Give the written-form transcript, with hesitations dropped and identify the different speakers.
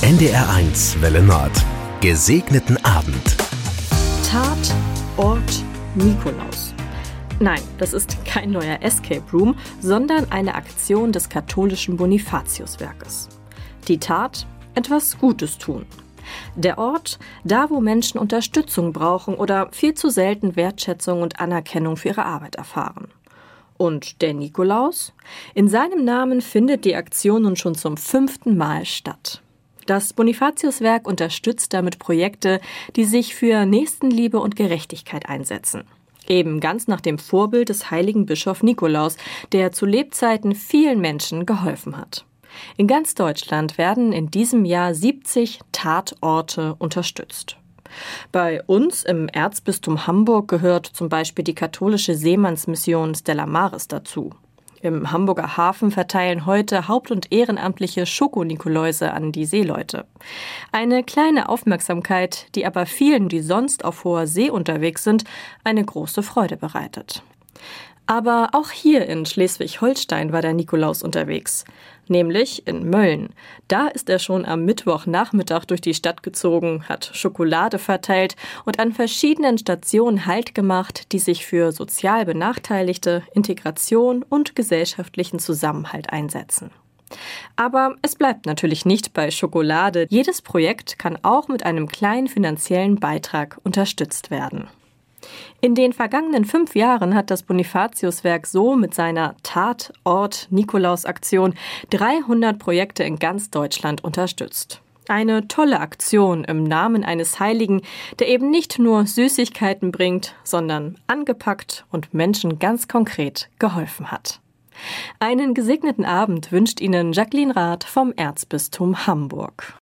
Speaker 1: NDR1 Welle Nord. Gesegneten Abend.
Speaker 2: Tatort Nikolaus. Nein, das ist kein neuer Escape Room, sondern eine Aktion des katholischen Bonifatiuswerkes. Die Tat: etwas Gutes tun. Der Ort: da, wo Menschen Unterstützung brauchen oder viel zu selten Wertschätzung und Anerkennung für ihre Arbeit erfahren. Und der Nikolaus? In seinem Namen findet die Aktion nun schon zum 5. Mal statt. Das Bonifatiuswerk unterstützt damit Projekte, die sich für Nächstenliebe und Gerechtigkeit einsetzen. Eben ganz nach dem Vorbild des heiligen Bischof Nikolaus, der zu Lebzeiten vielen Menschen geholfen hat. In ganz Deutschland werden in diesem Jahr 70 Tatorte unterstützt. Bei uns im Erzbistum Hamburg gehört zum Beispiel die katholische Seemannsmission Stella Maris dazu. Im Hamburger Hafen verteilen heute Haupt- und Ehrenamtliche Schoko-Nikoläuse an die Seeleute. Eine kleine Aufmerksamkeit, die aber vielen, die sonst auf hoher See unterwegs sind, eine große Freude bereitet. Aber auch hier in Schleswig-Holstein war der Nikolaus unterwegs, nämlich in Mölln. Da ist er schon am Mittwochnachmittag durch die Stadt gezogen, hat Schokolade verteilt und an verschiedenen Stationen Halt gemacht, die sich für sozial Benachteiligte, Integration und gesellschaftlichen Zusammenhalt einsetzen. Aber es bleibt natürlich nicht bei Schokolade. Jedes Projekt kann auch mit einem kleinen finanziellen Beitrag unterstützt werden. In den vergangenen 5 Jahren hat das Bonifatiuswerk so mit seiner Tatort-Nikolaus-Aktion 300 Projekte in ganz Deutschland unterstützt. Eine tolle Aktion im Namen eines Heiligen, der eben nicht nur Süßigkeiten bringt, sondern angepackt und Menschen ganz konkret geholfen hat. Einen gesegneten Abend wünscht Ihnen Jacqueline Rath vom Erzbistum Hamburg.